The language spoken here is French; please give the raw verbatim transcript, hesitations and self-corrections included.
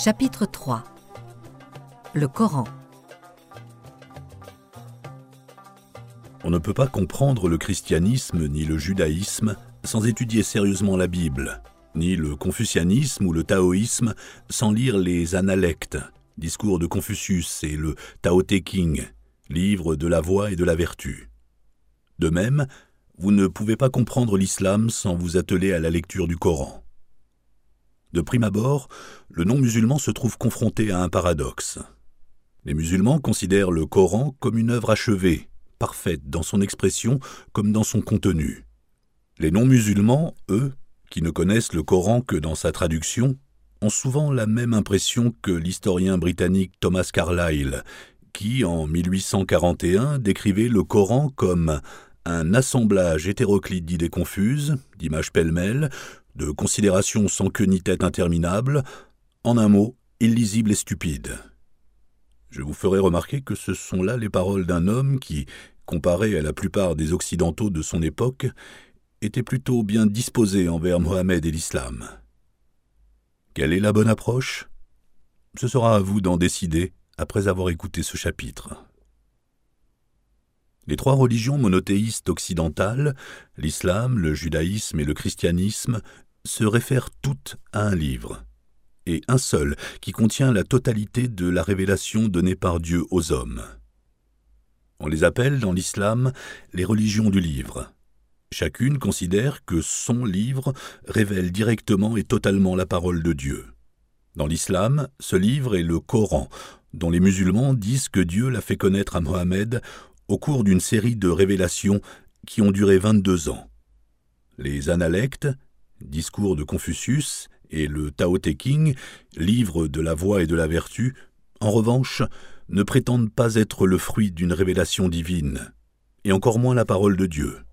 Chapitre trois. Le Coran. On ne peut pas comprendre le christianisme ni le judaïsme sans étudier sérieusement la Bible, ni le confucianisme ou le taoïsme sans lire les Analectes, discours de Confucius, et le Tao Te Ching, livre de la voie et de la vertu. De même, vous ne pouvez pas comprendre l'islam sans vous atteler à la lecture du Coran. De prime abord, le non-musulman se trouve confronté à un paradoxe. Les musulmans considèrent le Coran comme une œuvre achevée, parfaite dans son expression comme dans son contenu. Les non-musulmans, eux, qui ne connaissent le Coran que dans sa traduction, ont souvent la même impression que l'historien britannique Thomas Carlyle, qui, en mille huit cent quarante et un, décrivait le Coran comme un assemblage hétéroclite d'idées confuses, d'images pêle-mêle, de considérations sans queue ni tête interminables, en un mot, illisible et stupide. Je vous ferai remarquer que ce sont là les paroles d'un homme qui, comparé à la plupart des Occidentaux de son époque, était plutôt bien disposé envers Mohammed et l'islam. Quelle est la bonne approche ? Ce sera à vous d'en décider après avoir écouté ce chapitre. Les trois religions monothéistes occidentales, l'islam, le judaïsme et le christianisme, se réfèrent toutes à un livre, et un seul qui contient la totalité de la révélation donnée par Dieu aux hommes. On les appelle dans l'islam les religions du livre. Chacune considère que son livre révèle directement et totalement la parole de Dieu. Dans l'islam, ce livre est le Coran, dont les musulmans disent que Dieu l'a fait connaître à Mohammed au cours d'une série de révélations qui ont duré vingt-deux ans. Les Analectes, discours de Confucius, et le Tao Te Ching, livre de la voie et de la vertu, en revanche, ne prétendent pas être le fruit d'une révélation divine, et encore moins la parole de Dieu.